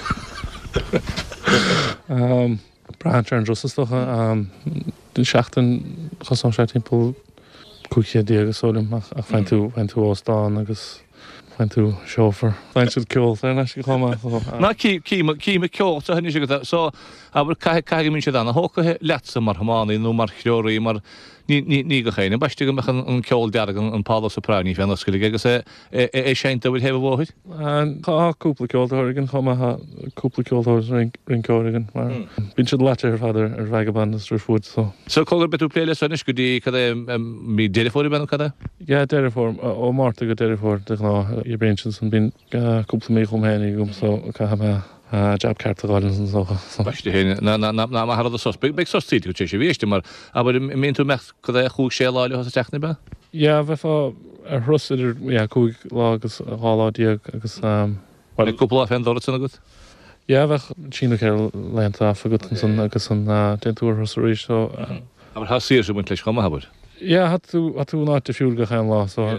Braintear an Drossastocha den seachtain chosán sé timppó cúchéad agus sólim ach fein tú fein tú óstáin agus fein tú seófar. Fein siad ceol ar leis go chuma. Na cí me ceol sa hynny sé go so aber caiige mín sé anna hóca lesa mar hamánaí nó mar chreoirí mar ní go chéine baiste go mechan an ceol deag an pála sa prání féna scoile agus é é sénta bhfuil hebh bhid? Tá cúpla ceoltóigen chuma cúpla ceoltóir rincóigen mar bín siad leite ar fadidir ar bheigaband is trúfúd so. So cogur betú pléile sanis go dtí cad mí deireóí ben cada? Ja deireór ó máta go deireór de ná i brésin san bín cúpla mé chumhénig gom so cha jab cartaáin san socha. Baiste héine ná har a sos be sostí go sé bhíiste mar aber mén tú mecht go é chuúg sé láile has a techna be? Ja bheith fá ar thrusidir cúig lá agus háládíag agus cúpla féin dó sanna gut? Ja bheith tína céir lenta a go san agus an denúir thosaí so. Aber has sír sem buint leis chuma habbar? Ja hat tú hat tú náid de fiúil go chéin lá so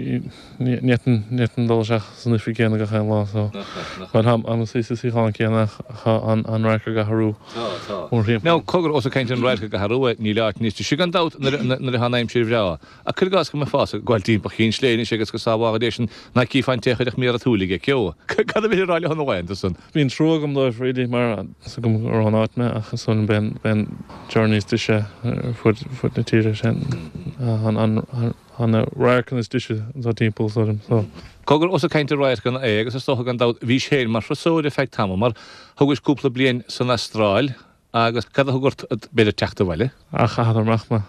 netan dul seach san fi céanana go chéin lá so ham an sí sí cháin céanach an anreacha go Harú. Ná cogur os a caiint an réicha go Harú ní leart níos si gan dat na hanéim si bhrá. A chuás go me fása gáil tí chin sléine sé go sábhadéisisin na cí fan techaach mé a túlaige ceú. Cad bhí ráile an bhhaint san. Bhín trúgam dóibh réidir mar gom ar an áit me achas son ben ben journeys duise fu na tíre sin. Han raken is dise dat timpel so. Cogur os a caiinte ráir gan é agus is stocha gan dat hí sé mar frasóid effekt tam mar thugus cúpla blion san Astráil agus cad a thugurt beidir teachta bhile? A chaidirach ma.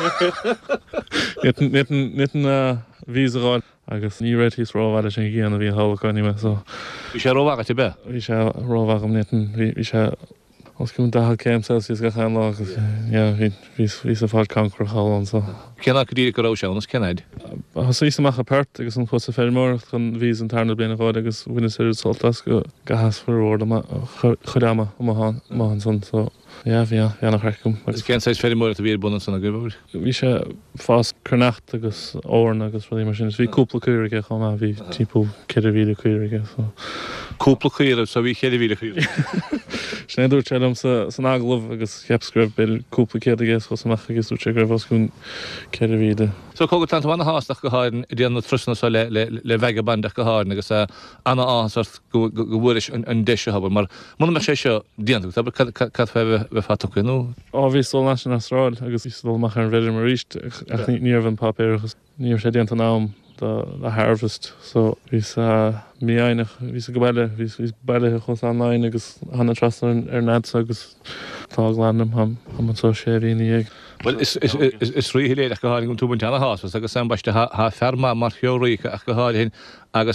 Nitten víráil agus ní réitís ráhhaile sin ghéanana bhí hálaáine so. Bhí sé róhhagat be? Bhí sé róhhagam nitten hí sé os cún dahall céim Celsius go chéim lá agus ví a fáil cancra háán so. Ceanna go dtí go rá seannas cenaid? Has sí amach a pert agus an fusa fémór chun vís an tarna bliana ráid agus bhuiine sé soltas go gahas fuór chudáama máhan san so. Ja bhí nach chum. Is cén séis féidir a bhí buna sanna gohir? Bhí sé fás chunacht agus óin agus ruí mar sin bhí cúpla cuairige chumá bhí timppó ceir bhíle cuairige so. Cúpla cuair sa bhí chéidir bhíle cuair. Snéadú telum san aglah agus cheapscrib bil cúpla céige chus amach agus dú sé greibh osún ceir bhíide. So cogur tan bhana háach go háin i dtíanana trusna sa le le bheigabandach go háin agus anna áhasart go bhfuiris an deise habbar mar muna me sé seo díanú tab cad feh bheith fataú. Á bhí sol nas an Astráil agus ísdulach an réidir mar ríist ach níomh an papéirchas níor sé déanta nám the harvest so vis mi einach vis go bailile vis vis bailile chus anlain agus hanna trasna ar nad agus tá landam ham ham so sé vínig. Well is is is is rí héidir go háing túbun tena hás agus sem baiste ha ferma mar cheorícha ach go háin agus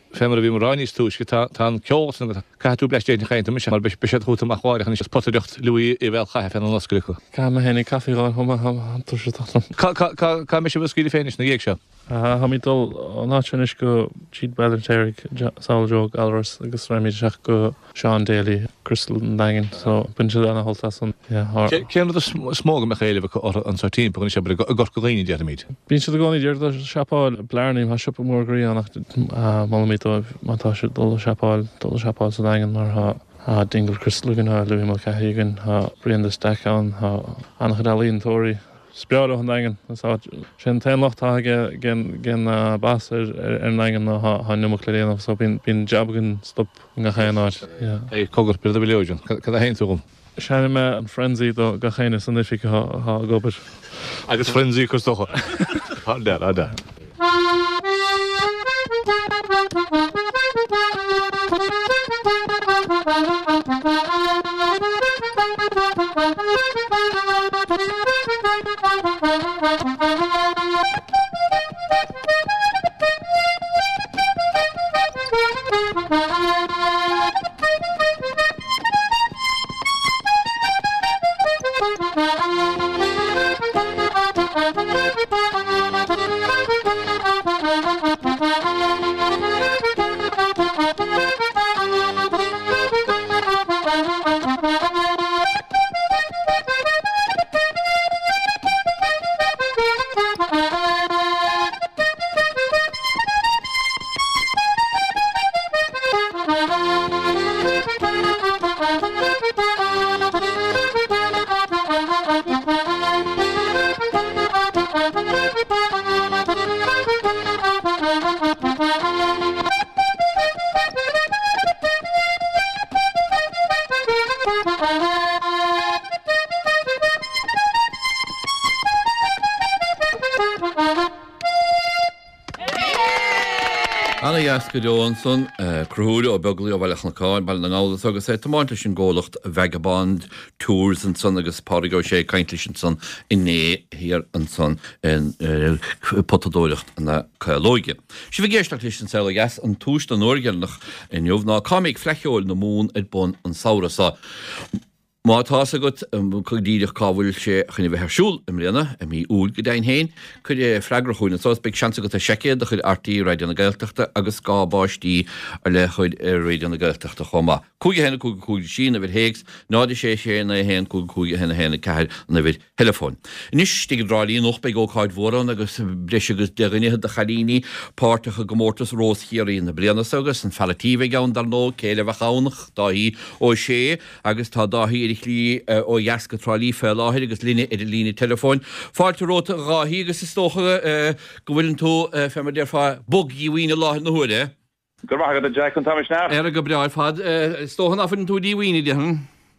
fémara bhí marráinís túisce tá ceolsan caiú bleistéid chéint mis mar be chuúta amachháir an is potireacht luí i bhil chaith an lascuú. Ca hennig caíá tu Ca me se bh scíí féinis na dhéag seo. Ha mí dul náis go siad Ballantéig Sauljoog Alras agus raimid seach go Seán Daly Crystal dagen so bin se anna holta san. Céan smóga me chéileh an sa tí gon se go goíine deid. Bín se goí deir seapáil bleirnim ha sipa mórgraí annach malmító mátá se dul seapáil dul seapáil san dagen mar ha ha dingle Crystalgan ha luí mal cahigan ha brianda staán ha annach dalíon tóirí. Spiáda an dagen sin ten lochtá gen bas ar dagen ha nummerléanamh so bín jobgan stop ga chéanáid. É cogur be a leúin, Ca a héintúm. Sena me an frenzy do ga chéine san ifi ha gobir. Agus frenzy cos docha. Há de a de. Go Johnson cruúide ó begaí ó bhheach na cáin bail na gálas agus é tomáinte sin ggólacht vagabond tours an son agus págó sé caiintli son inné hir an son in potadóirecht na cailóige. Si bh géisteach lei sin se gas an túist an orgelnach in jomhná cáigh fleisiúil na mún id bun an saorasa. Má tá a go chudíideach cábhfuil sé chuna bheith siúil im réna a mí úl go dain héin, chud é freigrachúna sós beag seansa go a seice de chud artíí réidir na Gaeltachta agus gábáistí ar le chuid ar réidir na Gaeltachta chomá. Cúige hena cúga cúga sin a bhir héigs, náidir sé sé na hen cúga cúga hena hena ceir na bhir telefón. Nis tí drálíí noch beag óáid mhórán agus breise agus deganithe de chalíní páirrtacha gomórtas rós chiaí na blianas agus an fallatíve gan dar nó céile bh chánach dáhí ó sé agus tá dáhí lí ó jaasca trálí fé láthir agus líine idir lína telefón. Fáilte róta ráthí agus is tócha go bhfuiln tú femar déir fá bog í bhíine láthir na thuide. Gur bhaigad a Jack an Thomas ná. Ar a go breáil fad tóchan afan tú díhhaoine dehan.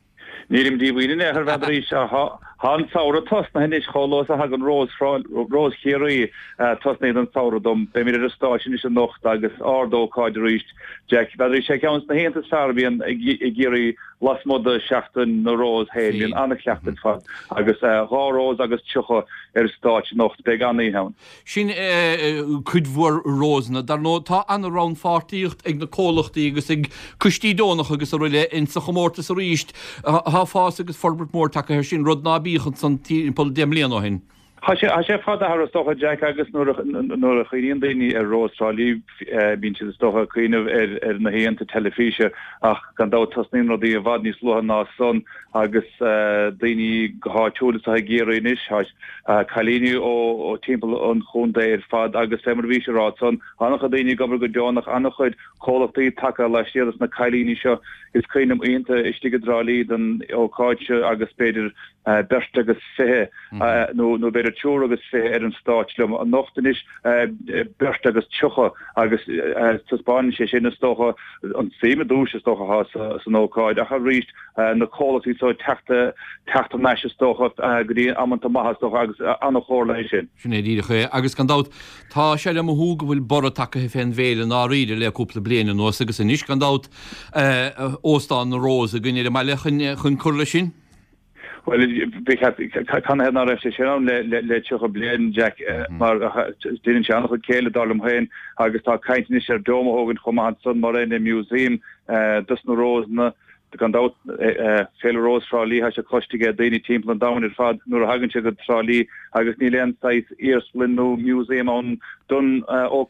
Nílim díhhaoine ar bheidirí se há saora tosna hen is cholós a hagan rós rós chéirí tosnaid an sauradom be mí a stáisisin is an nocht agus ardóáid ríist Jack beidirí sé ceans na héanta Sarbíon i ggéirí lasmóda seachtain na rós héin anna cheachtain fad agus hárós agus tucha ar stáit nocht be annaí hen. Sin chud bhór rósna dar nó tá an rán fátíocht ag na cólachtaí agus ag custí dónach agus a roiile in sa chomórtas a ríist há fás agus forbert mór take ar sin rud nábíchan san típol déimlíon ó hin. Ha sé fada har stocha Jack agus nó a chuíon daoine ar Róstrálí bín si stocha cuiineh ar na héanta telefíe ach gan dá tasnín rodí a bhd níos luhan ná son agus daoine háúlas a géiríis chalíní ó timppel an chunda ar fad agus semar ví rá son annach a daoine gobar go deánach annach chuid cholaachtaí take le siadas na cailíní seo is cuiinem aonanta istíige drálí den óáidse agus beidir berste agus fé nó nó beidir túr agus fé ar an stáitlumm an nochtan is berste agus tucha agus taspáin sé sin stocha an séime dúse stocha há san óáid a cha ríist na cólatí so teachta teachta meise stocha go dtí amanta maithe stocha agus anna chóir sin. Sin é díide agus gan dát tá sé am hú go bhfuil bor take féin bhéile ná riidir le cúpla bliana nó agus in níos gan dát óstán na rós a gine meile chun chun curla sin. Well kann het naar le cho bleen Jack maar Di se annach kéle dalum hain agus tá kaint is er domehogen kom an son mar in de museum dus na Rosene gan dat fé Rosrálí ha se kostige déine team an down er fad nur hagen se go trálí agus ní len seit eersblin no museum an dun ó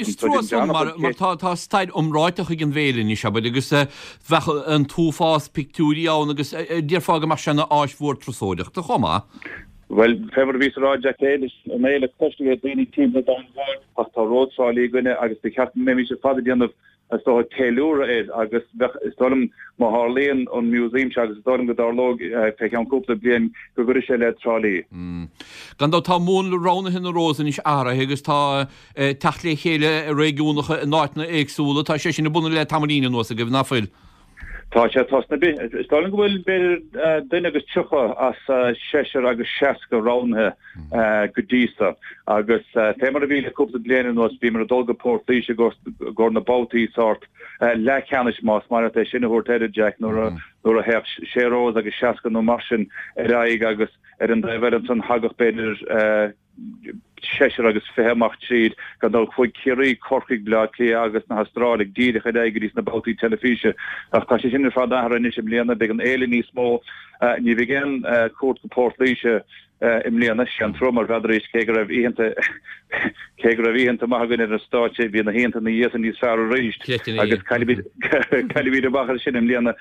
tá staid omráiteach gin vélin is aber agus wechel an túfás pictúri an agus Dirfáge mar senne áisvoer trosóideach de choma. Well fever ví Jack méle kostige déine team down ach tá Rosrálí gonne agus de hat mé se fa an sto teúre ed agus stom ma Harleen an museum agus stom godarlog fe an kole blien go go se le trálí. Gan dat tá mún rana hin Rosen is ara agus tá tale chéle réúnige náitna éagsúle tá sé sin buna le tamlíine no a gef nafil. Tá sé tosna be Stalin gohfuil be duine agus tucha as séir agus seaca ráthe godísa agus témar a bhíle cúpla bliana nó bí mar a dulga pórtlíise gur na bbátaí sort le cheannis más mar é sinna húirtéide Jack nó a heh séró agus seaca nó mar sin raig agus ar an bhfuil an hagach beidir séir agus féach tríd gan dal chuig cií corcaig bla lé agus na Austrrálig díide chu éigeís na bbátaí telefíe ach tá sé sinna fá dahar in sem bliana be an éile níos mó ní bhgin cuat go pórtlíise im léana an tromar bheidiréis ché raibh íanta ché raibh íanta maigin ar an státe bhí na héanta na dhéan níos fear réist agus caiví a bachar sin im léana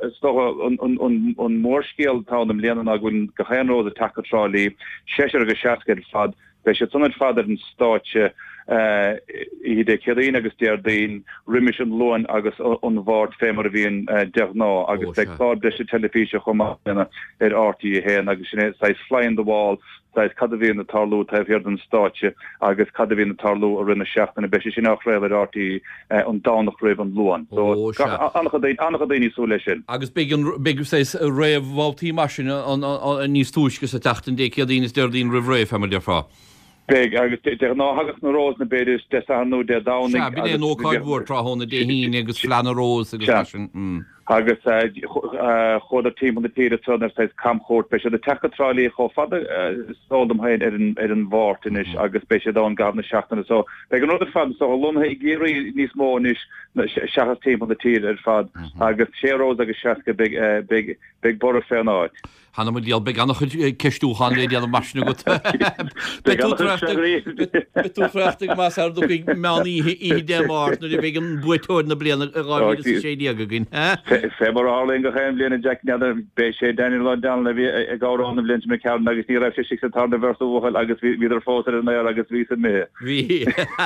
an mórscéal tá am léana a gin gochéanró a taketrálí séir agus seaca fad Bei se tunned fader an stáitse i de ceín agus déir daon riimiisi an loin agus an bhhart fémar a bhíon dená agus beá de se telefíe chomna ar artí héan agus sin sais fly in the wall sais cad bhíon na tarlú taobh hir an stáitse agus cad bhíon na tarlú a rinne seachtain be sin nach réil ar artí an dánach raibh an loin. annach daoine sú lei sin. Agus be sé réibh bháltíí mar sin an níos túisgus a tetain dé cédín is deir dín rih réh fe mar fá. Beg agus ná hagus na rós na beidir de anú de danig bin nóáhór tra honna dé híine agus fleanna rós agus agus chod a team an de tíre tunner seis kamchót be de tetrálí cho fada sodum hain er an vartin is agus be da an gabna seachtan so be an no fad so lomhe i géri nís mó is chachas team an de tíre er fad agus séró agus seske big big big bor fé náid. Hanna mu díal be annach ceistúchan le an marsna go túreachtig más ar do meí í démar nu bh an buúir na blianana a sé go ginn. Februar áling go chéim bliana Jack neidir bé sé Daniel le dan le a gáánna blin me ce agus ní raibh sé si tarna versúil agus viidir fótar an ar agus ví mé. Bhí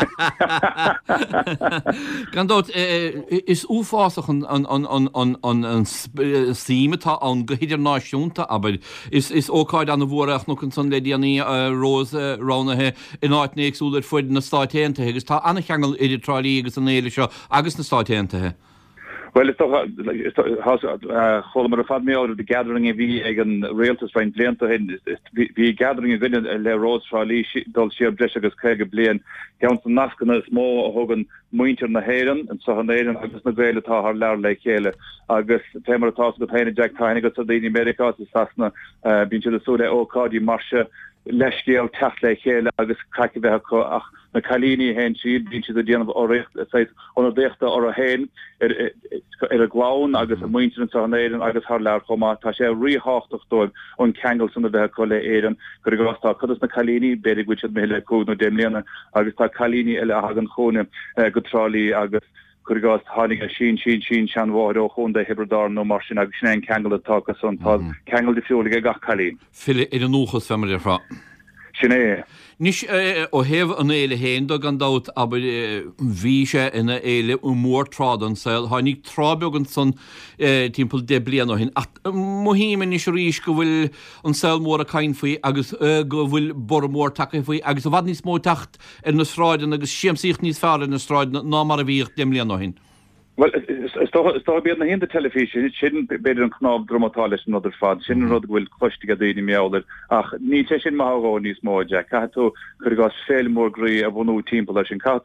Gandát is úfásach an síimetá an gohiidir náisiúnta aber is is óáid an bhreach nó an san ledíanaí rós ránathe in áitnéagsúir fuid na stáitéanta agus tá anna cheangal idir trálí agus an éile seo agus na stáitéantathe. Well it's has cholle fad mé de gathering vi egen realtas rein blianta hin vi gathering gonne le Rosrálí dal si bre agus kege blian gan nasken is mó hogan muinter na héan an so han éan agus na gréile tá har leir le chéle agus temartá go peine Jack Tyne go déine Amerika sasna bin de so óádí marse leisgéal techt le chéile agus caiice bheit ach na chalíní hen siad bín si a déanamh áirecht an déchta ar a héin ar a gláin agus a muintean an éan agus th leir chomá tá sé riáchtachtóid ón cheangal sanna bheith cho le éan gur gotá chudas na chalíní beidir buid mé le cú nó déimléana agus tá chalíní eile a hagan chóna go trálí agus Kurgás hánig a sin sin sin sean bhid ó chun de hebredar nó mar sin agus sin cheangal atá san tá cheangal de fiúla gach chalín. Fille ar an nóchas femar frá. Sinné. Nis ó heh an éile héin do gan dat aber ví sé ina éile ú mór trádan seil hánig trábegan san timppel de blian hin mohímen is rís go bhfuil an seil mór a caiin faoi agus go bhfuil bormór take faoi agus a bhd níos mó tacht ar na sráiden agus siamsíocht níos fear na sráid ná mar a bhíocht demlian hin. Well sto be na hin de television sin beidir an knob dramatális no fad sin rod bhfuil chluistige déine méler ach ní te sin máá níos mó Jack catú chu gas fémór grí a bhú timp sin catú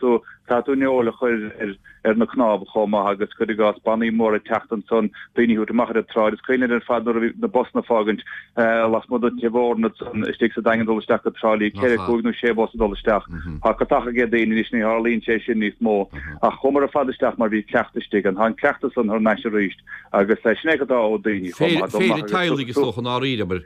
Táúneola chuir ar ar na knáb chomá agus chu gas bannaí mór a teachtan son daoine út amach a tráid is chuine ar fad na bosna fágant las mod tebórna son stig sa dagen dolleisteach a trálí ceir cúgnú sé bos dolleisteach ha gotacha ge daine is ní Harlín sé sin níos mó a chomar a fadisteach mar bhí ceachtastig an han ceachta san ar neis ríist agus lei snégadá ó daoine féidir teilgus soch an áíide ber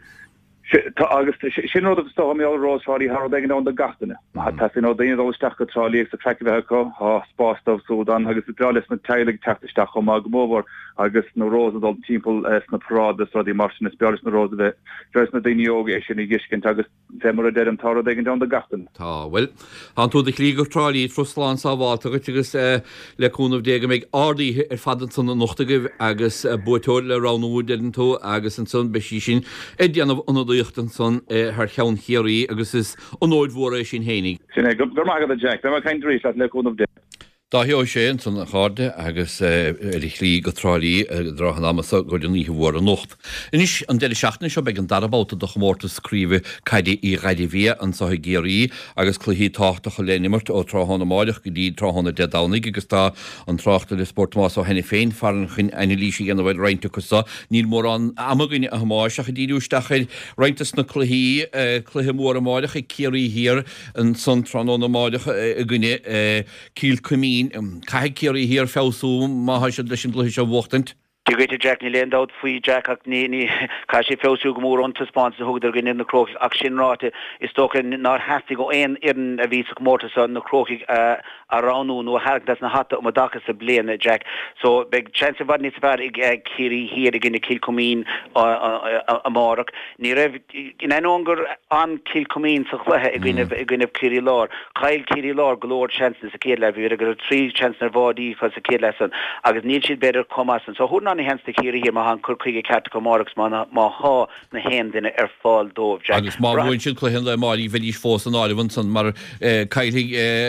agus sin rud sto mé Rosáí har degen an de gatainine. Tá sin ó daine dolleisteach go trálí sa trevecha há spástah Súdan agus belis na teilig tetasteach go má gomór agus na Rosadal timppel na prades rodí mar is belis na Rosa Dres na daoineog é sin i giscin agus fémar a dem tá degen an de gatain. Tá well an tú de lígur trálí Rusland sáháta agus leúnmh déige méid ardí ar fadan san nochtagah agus butóir le ranú den tú agus an son besí sin é déanamh an Uchtan son haar chean chéirí agus is onóid mhór sin hénig. Sin gur mag a Jack, ma kein drí le ún of de. Tá heo sé an san cháde agus lí go trálí drachan amasa go den níhe bhór an nocht. Inis an déile seachna seo beag an darabáta do chmórta scríbe caiide í gaiide bhí an sa géirí agus chluhí táachta cho lénimart ó tráhanna máideach go dí tráhanna de dánig agus tá an tráachta le sportmás ó henna féin faran chun aine líisi gan bhid reinte chusa níl mór an amagaine a máiseach a díúisteachir reintas na chluhí cluthe mór a máideach i céirí hir an san tráhanna máideach a gine cíl cumí Cai céirí hir fésú má ha se leis sin bluisi se bhchtant. Dúgéte Jack ní leon dát faoi Jack ach ní ní cai sé féú go mór antas spáns a thugdar gin in na croch ach sin ráte is tócha ná heasta go éon ian a ví mórta san na crochiig a ránú nó hadas na hata um a dachas a bliana Jack. So beg chance bhd ní fear ag céirí hir a gin cíl cumín a márach. Ní raibh in anóngur an cíl cumín sa chléthe a gine a gine céirí lár. Chail céirí lár golóir chances a céad le bhí a gur trí chance na bhádí chus a céad lesan agus níl siad beidir comasan. So húna hens de chéirí hir má han curcuige cat go márachs má má há na hen duine ar fáil dómh Jack. Agus má bhain siad chluhin le máí bhílís fós an áilehann san mar caiigh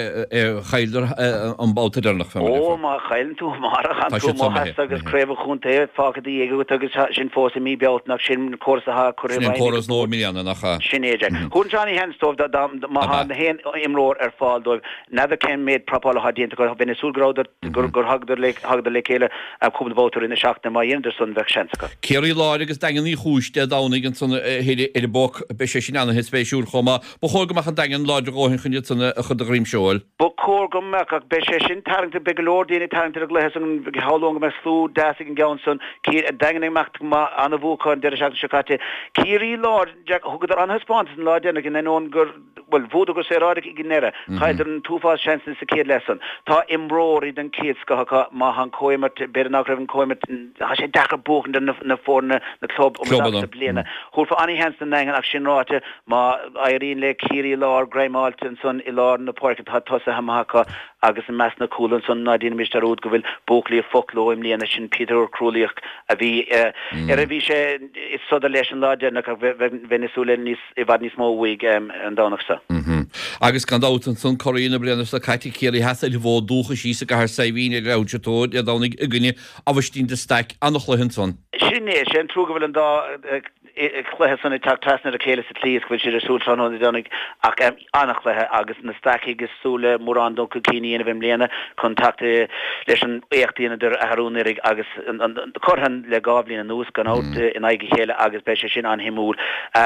chaidir an báta darnach fe. Ó má chailann tú marach an tú má agus créibh chunta fágadí ag agus sin fós a mí bealtnach sin cósaha chuir choras nó míana nach sin é Jack. Chun Johnny henstómh má han hen imróir ar fáil dóibh never cén méid propála hadíanta go bhína súlgráidir gur gur hagdar le hagdar le chéile a cúpla bótar ina na mai Anderson vek senska. Céirí láir agus dagan í chúiste dánig an sanna héidir ar bok be sé sin anna spéisiúr chomá, ba chógamach an dagan láidir góhin chunne sanna a chud a grímseoil. Ba chógamach ach be sé sin taranta be golódíine taranta a gléhes an hálóga me slú dasig an Johnson cí a dagan macht ma anna bhúchan de seach secate. Céirí láir Jack hugad an haspáns an láidirna gin anón gur well bhúda gur sé rádig i ginnéire. Chaidir an túfás chances sa céad lesan. Tá imróí den céad scacha má han coimart beir nach raibh an coimart ha sé dachar buchen den na fórne na club om na bliana. Húr fa aní hens den nengen ach sin ráte má airín le círí lár Graimalton son i lár na porket hat tosa hamaka agus an meas na coolan son na dín mis rúd go bhfuil bóclí a folkló im líana sin Peter Crúliach a bhí er a bhí sé is soda leis an láide na Venezuela níos i bhd níos mó uig an dánachsa. Agus gan dátan son choína bliana sa caiiti céirí heasa le bhó dúcha sísa go th sahíine leútetóid a dánig a gine ahtín de steic annach le hin son. Sinné sé an trúga bhfuil an dá chléthe sanna tachttasna a chéile sa tlíos bhfuil siad a súltánna dánig ach annach lethe agus na staici agus súla mórrandó go cíine bhim léana contacte leis an éachtaíana idir athúnaigh agus chuthan le gáblín an nús gan áit in aige chéile agus be sé sin an himúl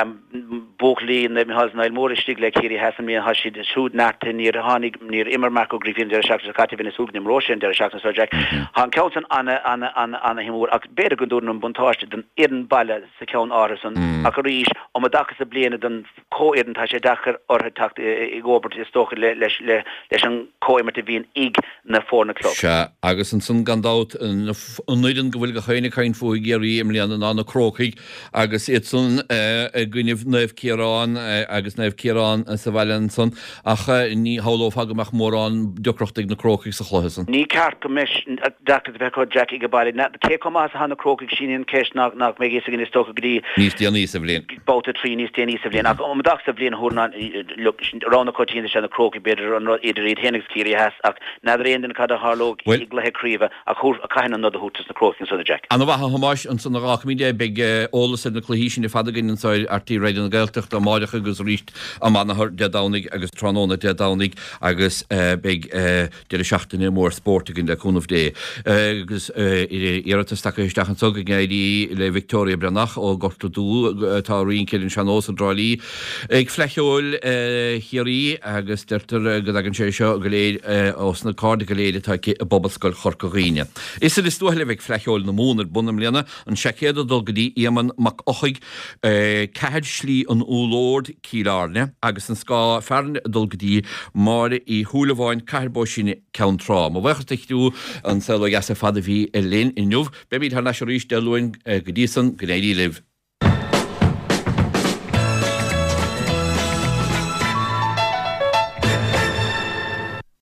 bóchlín na mihas nail móristig le chéirí hesan míon has siad súd nata níor hánig níor immer marco grifin de seach a cati vinna súgnim rosin de seach na Jack han cean anna anna anna anna himúr ach beidir go dúr an buntáiste den ian baile sa ceann árasan a go ríis om a dachas a bliana den cóidan tá sé dachar orthe tacht i gobert is stocha le leis le leis an cóimar a bhíon ig na fórna club. Se agus an san gandát an nuidan go bhfuil go chéine cain fóí géirí im líana an anna crochaig agus iad san gcuineh neamh cérán agus neamh cérán sa bhailean san ach ní hálóh hagamach mórrán docrochtaigh na crochaig sa chluhasan. Ní ceart go mis dachas bheith Jack i go bailí na cé comá hanna crochaig sin ceis nach nach mé gé gin stocha grí níos déanaí sa bblion. Bouta trí níos déanaí sa bblion ach omach sa bblion húna rána cotíine se na croki beidir an idir iad hénig cíí has ach na réan cad a Harló le críomh a chu a caian an nod a hútas na crokin so Jack. An bha hamáis an san rámíide be ólas na chluhísin na fadagin anáid artí réidir an gailtecht a máidecha agus ríist a manthir dedánig agus tróna dedánig agus be de seachtainna mór sportgin le chunmh dé. agus iiretasteach an tug géidí le Victoria Brenach ó gorta dú tá rion cinn seanós an drálíí. Ag fleisiúil chiaí agus deirtar go an sé seo go léad os na cáda go léad tá bobbascoil chorcaghine. Is is dúile bheith fleisiúil na múnar bunam léana an secéad a dul gotí éman mac ochaig cead slí an úlód cílárne agus an scá fearn dul gotí mar í thuúlaháin cairbó sinna ceanrá. Má bhachachtú an saola gas a fada bhí i linn inniuh, bebíd th leis ríéis deúin go dtíosan go éí libh.